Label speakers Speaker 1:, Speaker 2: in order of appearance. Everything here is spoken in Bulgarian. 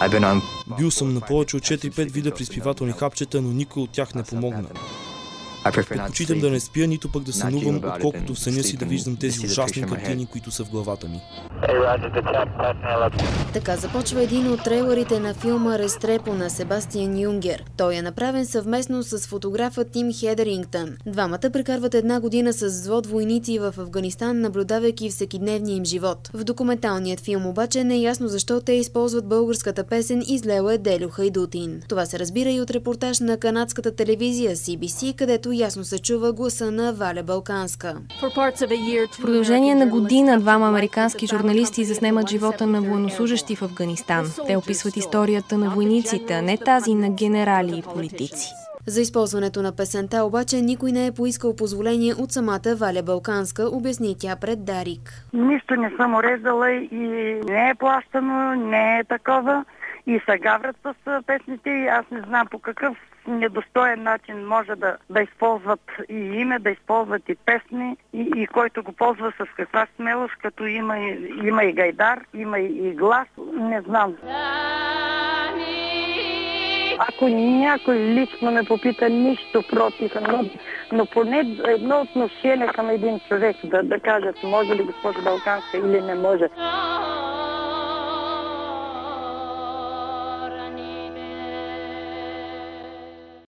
Speaker 1: Бил съм на повече от 4-5 вида приспивателни хапчета, но никой от тях не помогна. Предпочитам да не спя, нито пък да сънувам, отколкото в съня си да виждам тези ужасни картини, които са в главата ми.
Speaker 2: Така започва един от трейлерите на филма Рестрепо на Себастиан Юнгер. Той е направен съвместно с фотографа Тим Хедерингтън. Двамата прекарват една година с взвод войници в Афганистан, наблюдавайки всекидневния им живот. В документалният филм обаче не е ясно защо те използват българската песен "Излела е Делю Хайдутин". Това се разбира и от репортаж на канадската телевизия CBC, където ясно се чува гласа на Валя Балканска.
Speaker 3: В продължение на година двама американски журналисти заснемат живота на военнослужещи в Афганистан. Те описват историята на войниците, а не тази на генерали и политици.
Speaker 2: За използването на песента обаче никой не е поискал позволение от самата Валя Балканска, обясни тя пред Дарик.
Speaker 4: Нищо не съм уреждала и не е плащано, не е такова. И се гаврят с песните и аз не знам по какъв недостоен начин може да използват и име, да използват и песни и който го ползва с каква смелост, като има и гайдар, има и глас, не знам. Ако някой лично ме попита, нищо против, но поне едно отношение към един човек да кажат може ли госпожа Балканска или не може.